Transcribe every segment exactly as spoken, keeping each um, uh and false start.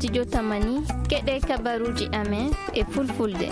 studio Tamani keɗe kabaruji amen e fulfulde.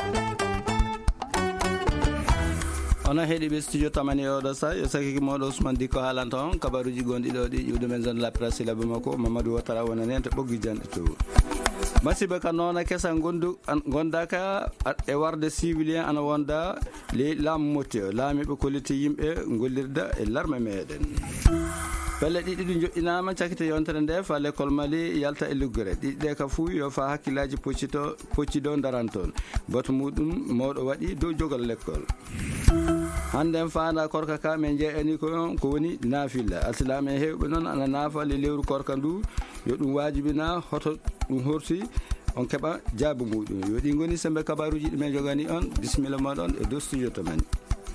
Ona heeɗiɓe studio Tamani oɗo sa yo sakiki moɗo Ousmane Dikko haalanta on kabaruji gonɗi ɗo ɗi ƴiwde men zone la presse laɓe makko Mamadou Watara wonani hen to ɓoggi janɗe to masiba ka noona kesa gondu gondaka e warde civilien ana wonda le laamu motti o laamiɓe kolliti yimɓe gollirda e larme meɗen pelle ɗiɗi ɗi joƴƴinama cakkite yontere nde fa l'école Mali yalta e luggere ɗiɗi ɗe ka fuu yo fa hakkillaji poccito poccido daran toon goto muɗum mawɗo waɗi dow jogol l'école hande en faanda korka ka min jeeyani ko ko woni naafilla alsilama e hewɓe noon ana naafa le lewru korka ndu yo ɗum wajibina hoto ɗum horti on keɓa jaabu muɗum yo ɗi goni sembe kabaruji ɗumen jogani on bisimilla moɗon e dow studio to men.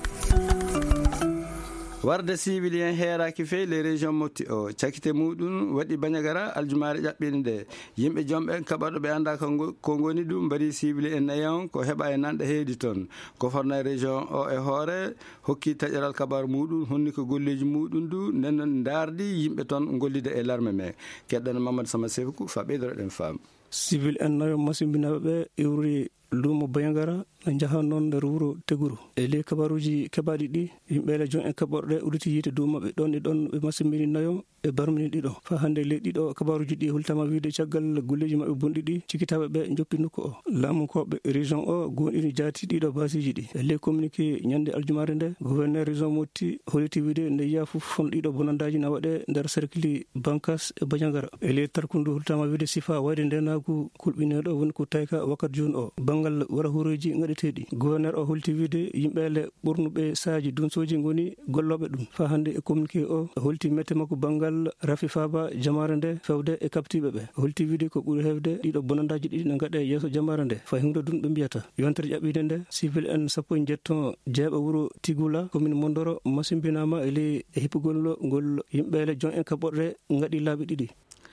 warde civilien heeraki fewi les régions motti o cakkite muɗum waɗi bañagara aljumare ƴaɓɓinde nde yimɓe jomɓe kaɓaɗo ɓe anda ko goni ɗum mbaɗi civili e nayon ko heeɓa e nanɗe heedi toon ko forna région o e hoore hokki taƴeral kabaru muɗum honni ko golleji muɗum du nden dardi yimɓe toon gollide e larme me keɗɗano Mamadou Sama Sefkou fa ɓeydoroɗen faam civil en nayo masimbinaɓe ɓe iwri luumo bayagara ne jahan noon nder wuuro Teguru e ley kabaruji keɓaɗi ɗi yimɓeele jon en kaɓorɗe udditi yiite dow maɓɓe ɗon e ɗon ɓe masimbini nayo e barmini ɗiɗo fa hannde ley ɗiɗo kabaruji ɗi hultama wiide caggal golleji maɓɓe bonɗi ɗi cikitaɓe ɓe joppi nokku o laamukoɓe région o gonɗini jaati ɗiɗo basiji ɗi e ley communiqué ñande aljumare nde gouverneur région Motti holiti wiide nde yiya fof on ɗiɗo bonandaji na waɗe nder cercle Bankas e Badiagara e ley tarkundu hultama wiide sifa wayde ndenagu kulɓineɗo woni ko tayka wakkati joni o bangal wara huuroji gaɗeteɗi gouverneur o holti wiide yimɓeele ɓurnuɓe saaji dunsoji goni golloɓe ɗum fa hannde e communiqué o holti mette makko bangal Rafi Faba jamare nde fewde e kaptiɓe ɓe holti wiide ko ɓuuri hewde ɗiɗo bonandaji ɗiɗi ne gaɗe yeeso jamare nde fa himɗo ɗum ɓe mbiyata yontere ƴaɓɓide nde civil en sappo e jetton jeeɓa wuuro Tigula commune Mondoro masimbinama e ley e hippugol ngol yimɓeele jon en kaɓorɗe gaɗi laaɓi ɗiɗi.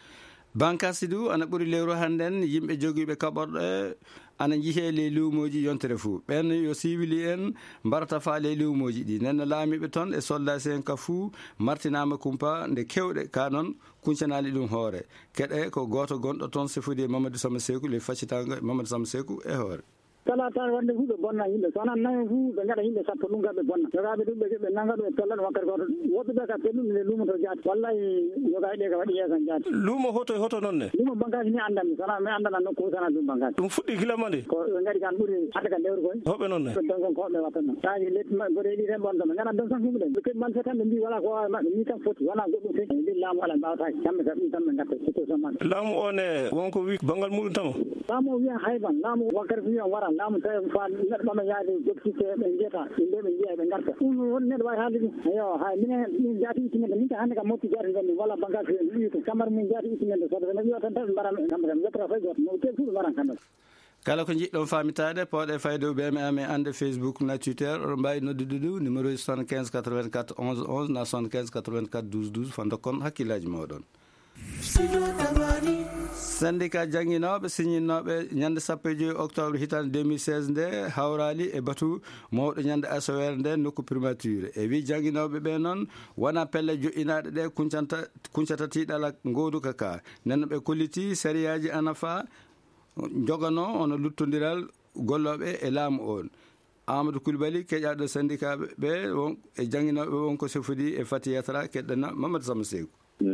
Bankasi du ana ɓuuri lewru hannden yimɓe jogiiɓe kaɓorɗe ana jihe ley luumoji yontere fuu ɓen yo civili en mbarata fa ley luumoji ɗi nenno laamiɓe toon e soldasi en ka fuu martinama kumpa nde kewɗe ka noon kuncanali ɗum hoore keɗe ko goto gonɗo toon sifude Mamadou Sama Sefkou le faccitago Mamadou Sama Sefkou e hoore kala tan wonde fu ɓe bonna yimɓe so wonan nayo fu ɓe gaɗa yimɓe sappo ɗum gaɓe bonna yogaɓe ɗum ɓe ɓe nanga ɗum e pella ɗum wakkati goto woɓɓe ɓe ka pellum le luumo to jaati wallahi yogaɓe ɗe ka waɗi yeesan jaati luumo hoto e hoto noon ne luumo bankasi ni andanmi sona mi andana nokku sana ɗum bankasi ɗum fuɗɗi gilama nde ko ɓe gaɗi kan ɓuuri hadde ka lewru koye hoɓe noon ne donson ko hoɓe watta noon taji letti goɗe ɗi tan bonta ɓe gana donson fuɓe ɗen ɓe keɓi man fe tan ɓe mbi wala ko wawi maɓɓe ni tan foti wona goɗɗum fe ɓe mbi laamu ala mbawataki kamɓe ka ɗum tan ɓe gatta situation maɓɓe laamu o ne wonko wi bangal muɗum tama laamu o wiyan hayban laamu wakkati fu wiyan waran laamu tawi fa neɗɗo ɓama yaade jobtite ɓe jiyata yimɓe ɓe jiiya ɓe garta ɗum woni neɗɗo wawi haalde ɗum eyo hay minen min jaati ittinede min ka hannde kam mofti jaati gonmi walla bankage ɓiyi to camara min jaati ittinede sodo ɓe ƴiwa tan tawi ɓe mbaran kamɓe kam yettata fay goto no tel fu ɓe mbaran kamɓe kala ko jiɗɗon famitade pooɗe fayde ɓe mi ame ande Facebook na Twitter oɗo mbawi noddude ɗum numéro soixante-quinze quatre-vingt-quatre onze onze na soixante-quinze quatre-vingt-quatre douze douze fa dokkon hakkillaji mawɗon syndicat jangguinoɓe signinoɓe ñande sappo e joyi octobre hitande deux mille seize nde hawrali e batu mawɗo ñande asowere nde nokku primature e wi jangguinoɓe ɓe noon wona pelle joƴƴinaɗe ɗe kuncanta kuncata tiɗala goduka ka nenno ɓe kolliti sériyaji anafa jogano ono luttodiral golloɓe e laamu on Amadou Coulibaly keƴaɗo syndicat ɓe e jangguinoɓe wonko sefodi e Fati Yatra keɗɗana Mamadou Sama Sefkou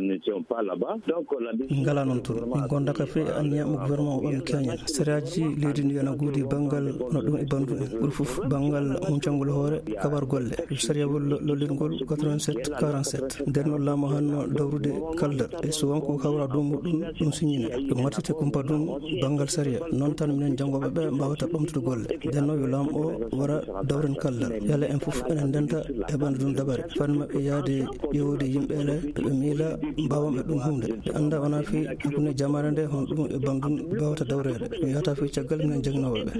ngala noon toon min gondaka fe anniyama gouvernement o ɓami keñen sériyaji leydi ndi yana guudi banggal no ɗum e bandu en ɓuuri foof banggal huncangol hoore kabar golle sériyawol lollingol quatre-vingt-sept quarante-sept nder noon laamu hanno dawrude kaldal e so wonko hawra dow muɗum ɗum signine ɗum wattite kumpa ɗum banggal séria noon tan minen janggoɓe ɓe mbawata ɓamtude golle nden noon yo laamu o wara dawren kaldal yala en foof enen ndenta heɓande ɗum dabare fanni mabɓe yaade ƴewode yimɓele ɓeɓe miila mbawamɓe ɗum hunde ɓe anda wona fi hakkude jamare nde hon ɗum e bandum mbawata dawrede mi yahata fi caggal minen jangnoɓeɓe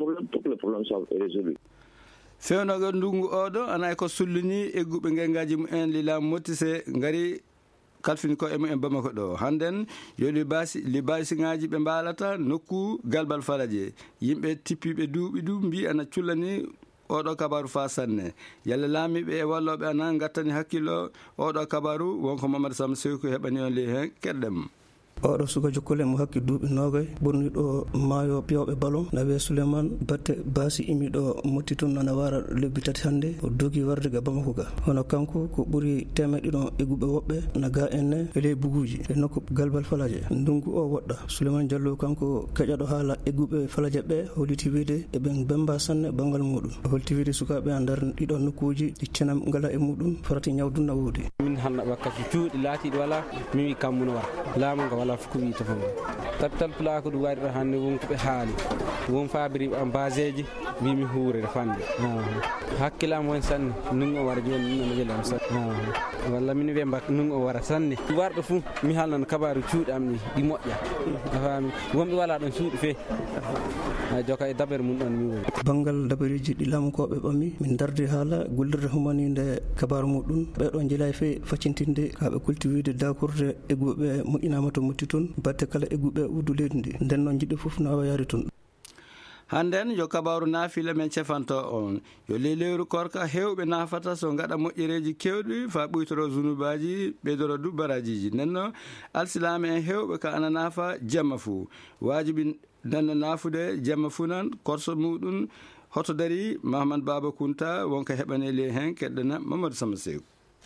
fewnogo ndungu oɗo ana ko sullini egguɓe gengaji mumen li laamu motti se gaari kalfini ko e mumen Bamako ɗo hannden yo li basi li basiŋaji ɓe mbalata nokku galbal faraje yimɓe tippiɓe duuɓi ɗum mbi ana cullani oɗo kabaru fa sanne yalla laamiɓe e walloɓe ana gattani hakkillo oɗo kabaru wonko Mamadou Sama Sefkou heɓani on li hen keɗɗem oɗo suka jokkole mo hakki duuɓi nogay ɓurniɗo maayo piyawɓe ballon nawe souleymane batte basi imiɗo motti toon nana wara lebbi tati hannde o dogi warde ga bamako ga hono kanko ko ɓuuri temeɗe ɗiɗon egguɓe woɓɓe na ga enne e ley buguji e nokku galbal falaje ndungu o woɗɗa souleymane diallo kanko keƴaɗo haala egguɓe falaje ɓe holliti wiide eɓen bemba sanne banggal muɗum o holti wiide sukaɓe a nder ɗiɗon nokkuji ɗi cenam ngala e muɗum farati ñawdu na woodi min hanna wakkati cuuɗi laatiɗi wala mi wi kammuno wara laamu ngo wala fof ko wi to fo tabital pula ko ɗum wari ɗo hannde won koɓe haali won fabiri an baseji mbimi huurede fande hakkillam won sanne nungo wara joni ɗum welam sanne walla min wiya mbak nungo wara sanne warɗo fou mi halnan kabaru cuuɗi am ɗi ɗi moƴƴa a faami wonɓe wala ɗon cuuɗi fe a joka e dabere mum ɗon mi woni banggal dabareji ɗi laamukoɓe ɓammi min darde haala gollirde humanide kabaru muɗum ɓeɗo jeela fe faccintinde kaɓe kulti wiide dakorde egguɓe moƴƴinama to motti toon batte kala egguɓe uddu leydi ndi nden noon jiɗɗo foof nawa yaari toon hannden yo kabaru naafila men cefanto on yo ley lewru korka hewɓe nafata so gaɗa moƴƴereji kewɗi fa ɓuytoro zunubaji ɓeydoro du barajiji nenno alsilama en hewɓe ka ana naafa jamma fou wajibi nanno naafude jamma fou nan korso muɗum hoto dari mahamad baba kunta wonko heɓane ley hen keɗɗana mamadou sama sew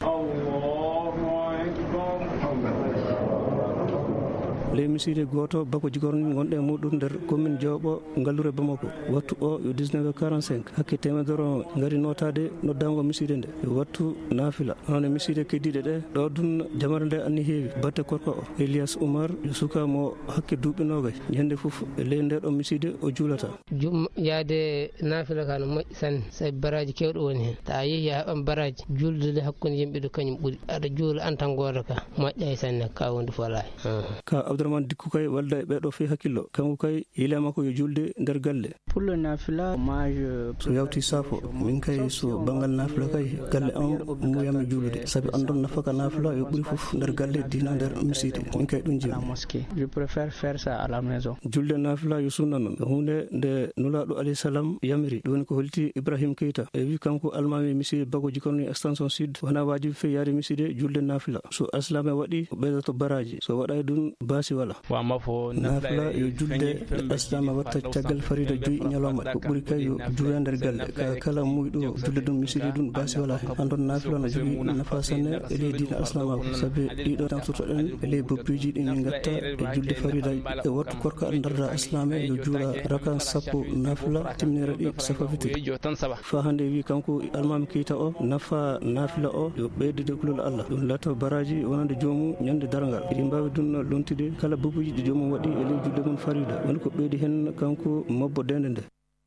ley miside goto bako jigorni gonɗe muɗum nder commune Diobo ngallure Bamako wattu o yo dix-neuf heures quarante-cinq hakke temedoro gari notade noddango miside nde yo wattu naafila hono miside keddiɗe ɗe ɗo dun jamare nde anni heewi batte korka o Elias Oumar yo suka mo hakke duuɓi nogay ñande foof e ley nde ɗo miside o juulata jum yaade naafila ka no moƴƴi sanne sabi baraji kewɗo woni hen ta yeehi a heɓan baraji juldude hakkude yimɓe ɗo kañum ɓuuri aɗa juula en tan goto ka moƴƴa e sanne ka wonde fo laay ka Abdourahmane Dikkou kay walda e ɓeɗo fe hakkillo kanko kay yilema ko yo julde nder galle pour le nafila moi je so yawti safo min kay so bangal nafila kay galle am muyami juulude sabi andon nafaka nafila yo ɓuuri foof nder galle dina nder miside min kay ɗum jimi mosquée je préfère faire ça à la maison julde nafila yo sunna noon hunde nde nulaɗo alayhi salam yamiri ɗum woni ko holti Ibrahima Keita e wi kanko almami miside bago jikorni extension sud wona wajibi fe yaade miside julde nafila so aslame waɗi ɓeydato baraji so waɗa ɗum basi wala nafila yo julde aslama watta caggal farida joyi ñalawma ko ɓuuri kay yo juuya nder galle ka kala muyɗo julde ɗum misidi ɗum basi wala hen andon nafila no jogui nafa sanne e ley dina aslamako saabi ɗiɗo tan sotoɗen e ley boppiji ɗi min gatta e julde farida e wattu korka darda aslame yo juura rakan sappo nafila timnere ɗi safa fitiri fa hande wi kanko almami Keita o nafa nafila o yo ɓeydude kulol Allah ɗum latta baraji wonande jomum ñande dargal eɗi mbawi ɗum lontude kala bobuji ɗi jomum waɗi e ley julde mum farida woni ko ɓeydi hen kanko mabbo dende nde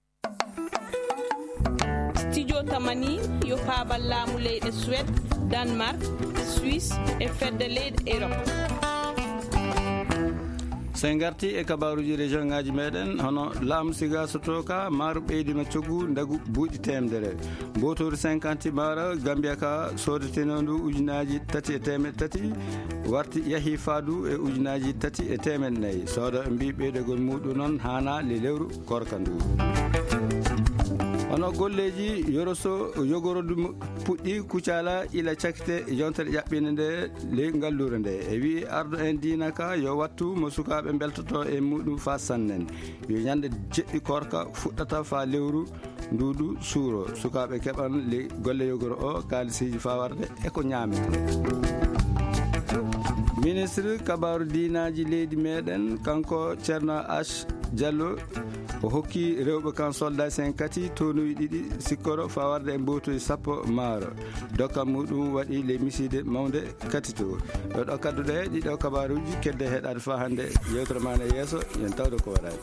studio tamani yo paabal laamu leyɗe Suède Danemark Suisse e fedde leyɗe Europe sen garti e kabaruji région ngaji meɗen hono laamu siga soto ka maaro ɓeydima coggu ndagu buuɗi temedere mbotoru cinquante maaro Gambia ka sodeteno ndu ujunaji tati e temeɗe tati warti yaahi faadu e ujunaji tati e temeɗe nayyi sooda e mbi ɓeydegol muɗum noon hana le lewru korka ndu hono golleji yoroso yogorodu puɗɗi kucala ila cakkite yontere ƴaɓɓinde nde ley ngallure nde e wi ardo en dina ka yo wattu mo sukaɓe beltoto e muɗum fa sannen yo ñande jeɗɗi korka fuɗɗata fa lewru nduɗu suuro sukaɓe keɓan ley golle yogoro o kalisiji fa warde eko ñamete ministre kabaru dinaji leydi meɗen kanko Ceerno H Diallo o hokki rewɓe kan soldat sen kati tonuyi ɗiɗi sikkoro fa warde e mbotoyi sappo maaro dokka muɗum waɗi le miside mawde kati to ɗo kadduɗe ɗiɗo kabaruji kedde heɗade fa hande yewtere mane yeeso yen tawde ko waɗani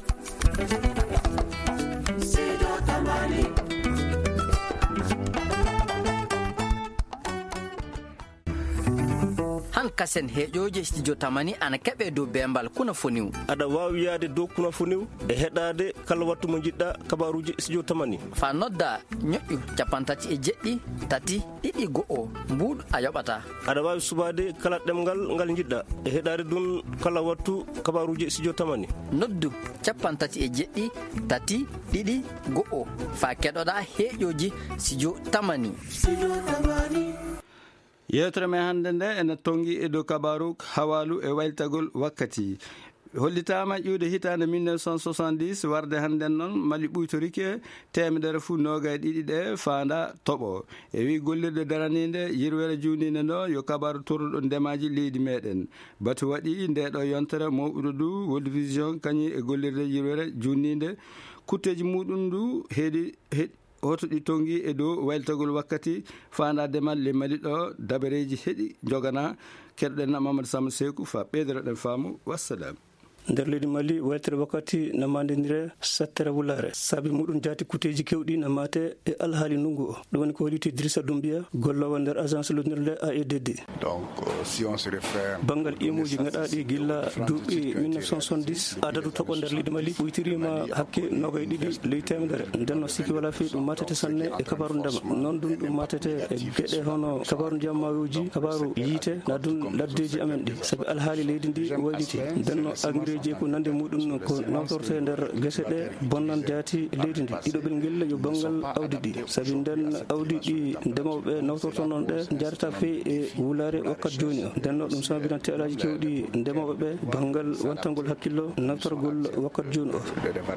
hankasen heƴoje studio tamani ana keɓe dow bembal kuna foniw aɗa wawi yaade dow kuna foniw e heɗade kala wattu mo jiɗɗa kabaruji studio tamani fa nodda ñoƴƴu capantati e jeɗɗi tati ɗiɗi go'o mbuɗo a yoɓata aɗa wawi subade kala ɗemgal ngal jiɗɗa e heɗade ɗum kala wattu kabaruji studio tamani noddu capantati e jeɗɗi tati ɗiɗi go'o fa keɗoɗa heƴoji studio tamani yewtere men hannde nde ene tongi e dow kabaru hawalu e wayltagol wakkati hollitama ƴiwde hitande mille neuf cent soixante-dix warde hannden noon mali ɓuytorike temedere fuu nogay ɗiɗi ɗe faanda toɓo e wi gollirde daraninde yirwere junide ndo yo kabaru torruɗo ndemaji leydi meɗen batu waɗi nde ɗo yontere mawɓuɗo du World Vision kañum e gollirde yirwere junnide kutteji muɗum du heeɗi hoto ɗi tongi e dow wayltagol wakkati faanda demal le mali ɗo dabareji heeɗi jogana keɗoɗen Mamadou Samba Sekou fa ɓeydoraɗen faamu wassalam. nder leydi mali waytere wakkati no mandidire sattere wulare saabi muɗum jaati kuteji kewɗi no mate e alhaali ndungu o ɗum woni ko holliti Idrissa Doumbia gollowo nder agence lodnirde A E D D. donc si on se réfère banggal imuji gaɗaɗi gilla duuɓi mille neuf cent soixante-dix adadu toɓo nder leydi mali ɓuytirima hakke nogaye ɗiɗi ley temedere ndenno sikki wala fewi ɗum matete sanne e kabaru ndema noon ɗum ɗum matete e gueɗe hono kabaru ndiyammayoji kabaru yiite na ɗum laddeji amen ɗi saabi alhaali leydi ndi wayliti ndenno engrais je ko nande muɗum ko nawtorte nder guese ɗe bonnan jaati leydi ndi ɗiɗo ɓel gella yo banggal awdi ɗi saabi nden awdi ɗi ndemoɓe nawtorto noon ɗe jarata fewi e wulare wakkat joni o ndenno ɗum sambinan teelaji kewɗi ndemoɓe ɓe banggal wantangol hakkillo nawtorgol wakkat joni o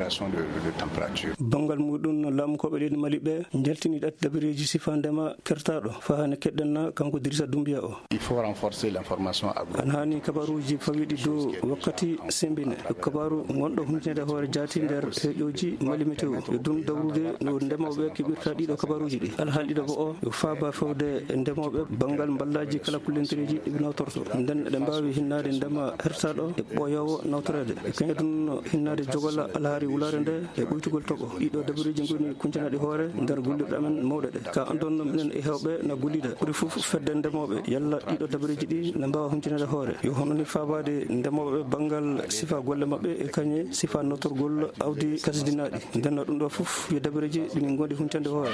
banggal muɗum laamukoɓe leydi mali ɓe jaltini ɗat dabareji sifa ndema kertaɗo fa hane keɗɗenna kanko Idrissa Doumbia o il faut renforcer l'information an hani kabaruji fawiɗi dow wakkati sembine kabaru gonɗo humtinede hoore jaati nder heeƴoji mali météo yo dum dawrude no ndemoɓe keɓirta ɗiɗo kabaruji ɗi alhaali ɗiɗo bo o yo faaba fewde e ndemoɓe banggal ballaji kala kullentereji ɗiɓe nawtorto nden eɗe mbawi hinnade ndema hertaɗo e ɓoyowo nawtorede e kañum ɗum hinnade jogola alhaari wulare nde e ɓoytugol toɓo ɗiɗo dabareji goni kuncanaɗi hoore nder gollirɗe amen mawɗe ɗe ka andonno minen e hewɓe no gollida ɓuuri foof fedde ndemoɓe yalla ɗiɗo dabareji ɗi ne mbawa humtinede hoore yo hononi faabade ndemoɓe banggal sifa golle mabɓe e kañe sifa notorgol awdi kasdinaɗi ndenno ɗum ɗo foof yo dabareji ɗin gondi huntande hoore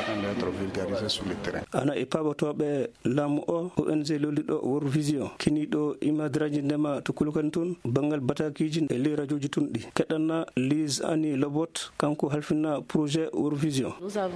ana e paaɓatoɓe laamu o O N G lolliɗo World Vision kiniɗo imadiraji ndema to kulukani toon banggal batakiji e ley radio ji tun ɗi keɗanna Lise Annie Lobot kanko halfinna projet World Vision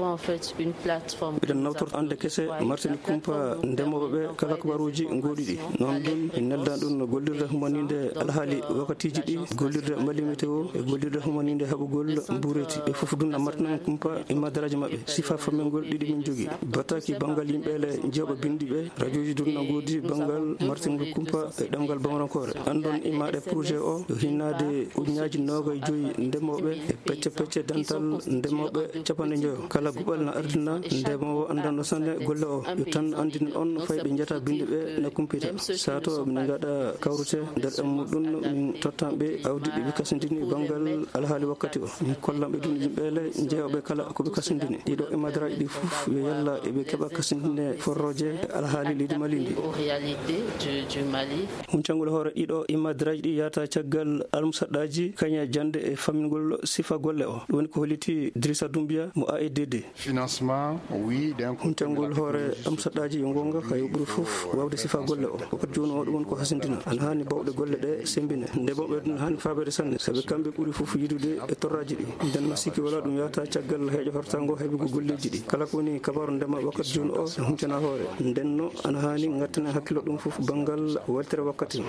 eɗen nawtorto ande kese Martin Kumpa ndemoɓeɓe kala kabaruji goɗi ɗi noon ɗum e neldan ɗum no gollirde humanide alhaali wakkatiji ɗi gollirde mali météo e gollirde humanide haɓugol mbureti ɓe foof ɗum Martin Kumpa e madaraji mabɓe sifa famengol ɗiɗi min jogui bataki banggal yimɓele jewɓe bindi ɓe radio ji ɗum no godi banggal Martin Kumpa e ɗemgal bamarankore andon imaɗe projet o yo hinnade ujunaji noga e joyyi ndemoɓe e pecce pecce dental ndemoɓe capanɗe joyo kala guɓal no ardina ndemowo andanɗo sanne golle o yo tan andina on fay ɓe jetta bindi ɓe no kumpita sato min gaɗa kawrute nder ɗem muɗum min tottanɓe awdi ɗiɓe kasindini banggal alhaali wakkati o min kollanɓe ɗum yimɓele jeeyoɓe kala koɓe kasindini ɗiɗo imadiraji ɗi foof yo yalla eɓe keeɓa kasindine forroje e alhaali leydi mali ndi huncangol hoore ɗiɗo imadiraji ɗi yata caggal almusaɗɗaji kañe jande e famingol sifa golle o ɗum woni ko holliti Idrissa Doumbia mo A E D D financement oui huncangol hoore almusaɗɗaji yo gonga kayo ɓuuri foof wawde sifa golle o wakati joni o ɗum woni ko hasindina an hani bawɗe golle ɗe sembine ndemoɓe ɗum hani fabede sanne saabi kamɓe ɓuuri foof yidude e torraji ɗi nden sikki wala ɗum yata caggal heeƴo hortango heɓugo golleji ɗi kala ko woni kabaru ndema wakkati joni o huncana hoore ndenno ana hani gattane hakkilo ɗum foof banggal waltere wakkati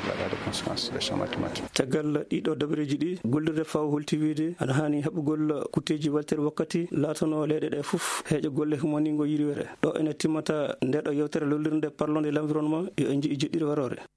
caggal ɗiɗo dabareji ɗi gollirde faw holti wiide ana hani heɓugol kutteji waltere wakkati laatono leyɗe ɗe foof heeƴo golle humanigo yiriwere ɗo ene timmata ndeɗo yewtere lollirde parlonde l' environnement yo en jii jeɗɗiɗo warore.